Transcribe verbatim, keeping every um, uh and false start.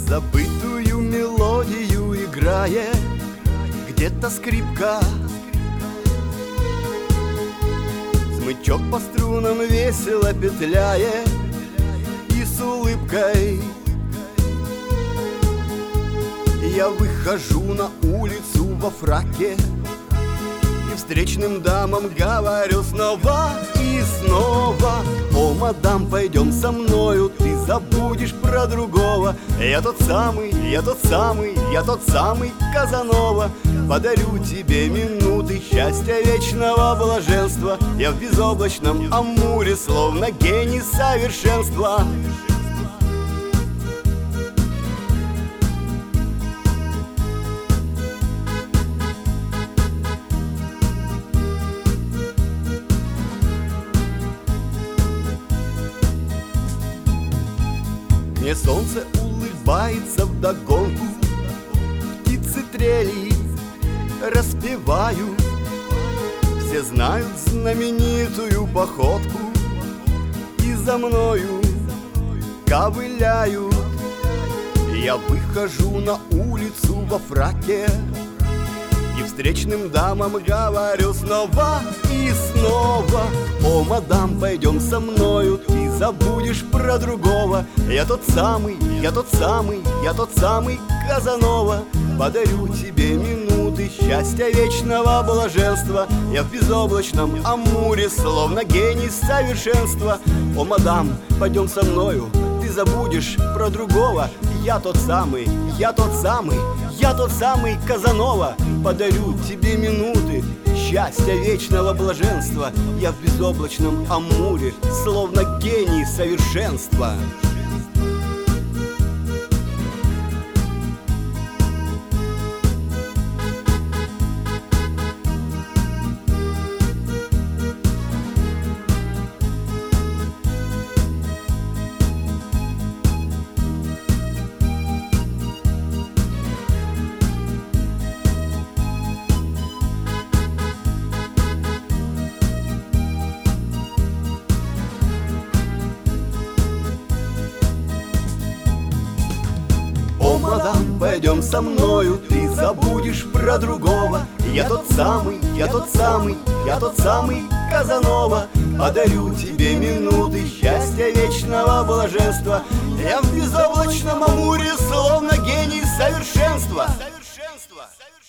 Забытую мелодию играет где-то скрипка. Смычок по струнам весело петляет и с улыбкой я выхожу на улицу во фраке и встречным дамам говорю снова и снова: о, мадам, пойдем со мною, ты забудешь про другого. Я тот самый, я тот самый, я тот самый Казанова. Подарю тебе минуты счастья, вечного блаженства. Я в безоблачном Амуре, словно гений совершенства. Мне солнце улыбается вдогонку, птицы трели распевают. Все знают знаменитую походку и за мною ковыляют. Я выхожу на улицу во фраке и встречным дамам говорю снова и снова: о, мадам, пойдем со мною, ты забудешь про другого. Я тот самый, я тот самый, я тот самый Казанова. Подарю тебе минуты счастья, вечного блаженства. Я в безоблачном Амуре, словно гений совершенства. О, мадам, пойдем со мною, ты забудешь про другого. Я тот самый, я тот самый, я тот самый Казанова. Подарю тебе минуты счастья, вечного блаженства. Я в безоблачном Амуре, словно гений совершенства. Мадам, пойдем со мною, ты забудешь про другого. Я тот самый, я тот самый, я тот самый Казанова. Подарю тебе минуты счастья, вечного блаженства. Я в безоблачном Амуре, словно гений совершенства. Совершенство.